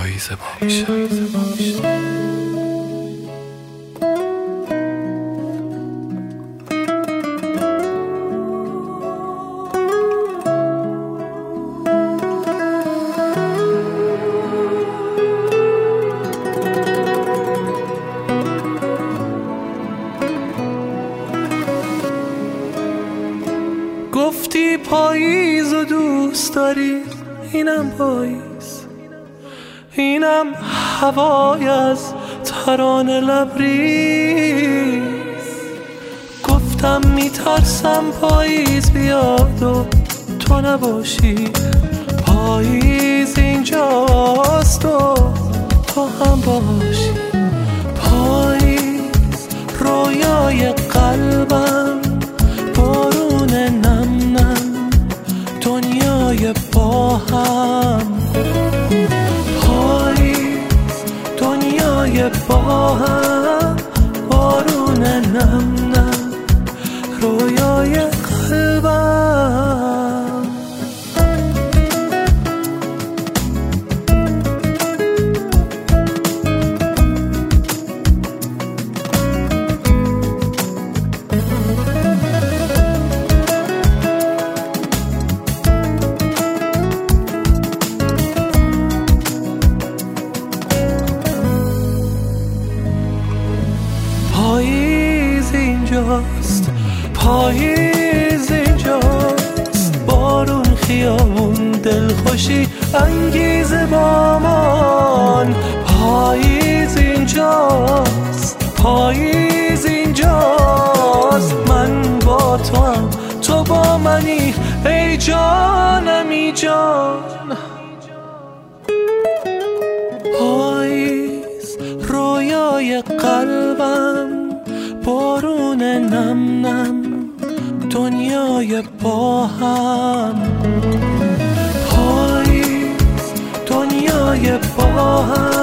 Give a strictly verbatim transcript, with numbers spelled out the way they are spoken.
پاییز با میشه. گفتی پاییز و دوست داری، اینم پاییز، اینم هوای از ترانه لبریز. گفتم میترسم پاییز بیاد و تو نباشی، پاییز اینجاست و تو هم باشی. پاییز رویای قلبم، بارون نم نم دنیای با هم. پاییز دنیای با هم، بارون نم نم رویای قلبم. پاییز اینجاست، پاییز اینجاست، بارون خیابون دلخوشی انگیزه با من. پاییز اینجاست، پاییز اینجاست، من با تو هم تو با منی ای جانم ای جان. پاییز رویای قلبم، بارون نم نم دنیای با هم. پاییز دنیای با هم.